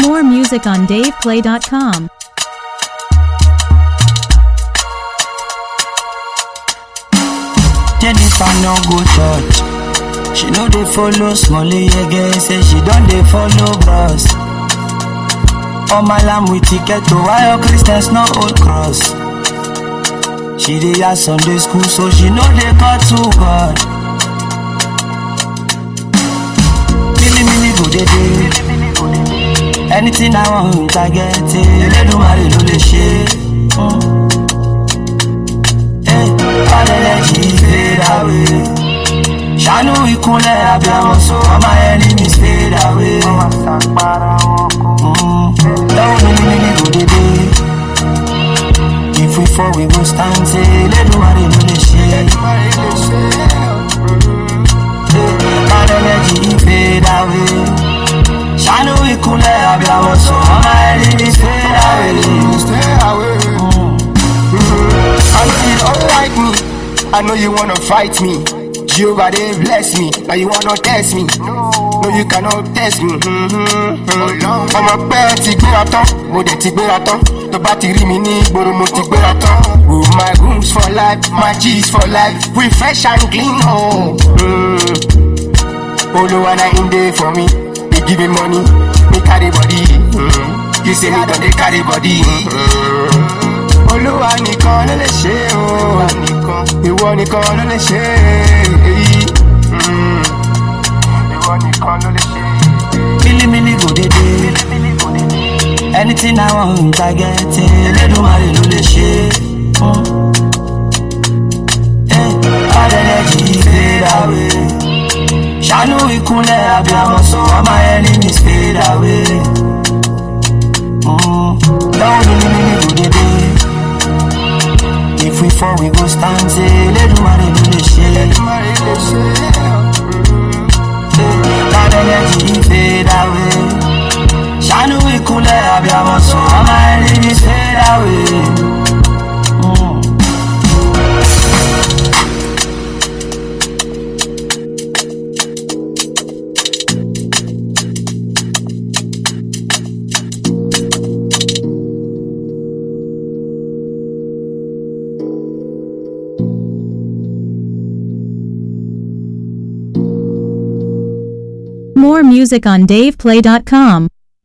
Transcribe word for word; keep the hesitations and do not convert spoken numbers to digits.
More music on dave play dot com. Jennifer no go church. She know they follow Smolly again. Say she don't they follow bros. Oh my lamb with ticket to why your Christians no old cross. She dey at Sunday school so she know they got to God. Mili mili go dey dey. Anything I want I get it. Eledumare ló lè ṣe. Hey, all energy fade away. Ṣàánú ìkúnlẹ̀ abiyamọ so all my enemies fade away. Lọ́wọ́ mili mili go dey dey. If we fall we go stand say Eledumare ló lè ṣe. All energy fade away. Ṣàánú ìkúnlẹ̀ abiyamọ so all my enemies fade away. I know you don't like me, I know you wanna fight me. Jehovah they bless me, now you wanna test me. No, you cannot test me. I'm a pet, ti gbéra tán, mo dẹ̀ ti gbéra tán. Tó bá ti rí mi ní ìgboro mo ti gbéra tán. Oh, my rooms for life, my G's for life. We fresh and clean, oh. Mm. Oluwa na in there for me. They give me money, me carry body. Mm. You say me don't they carry body. Mm. Olúwa nìkan ló lè ṣe o, ìwọ nìkan ló lè ṣe èyí. Ìwọ nìkan ló lè ṣe. Mili mili go dey dey. Anything I want I get it. Eledumare ló lè ṣe. Hey, all energy fade away. Ṣàánú ìkúnlẹ̀ abiyamọ so all my enemies fade away. Lọ́wọ́ mili mili go dey dey. If we fall we go stand say Eledumare ló lè ṣe. That energy fade away. Ṣàánú ìkúnlẹ̀ abiyamọ so all my enemies fade away. More music on dave play dot com.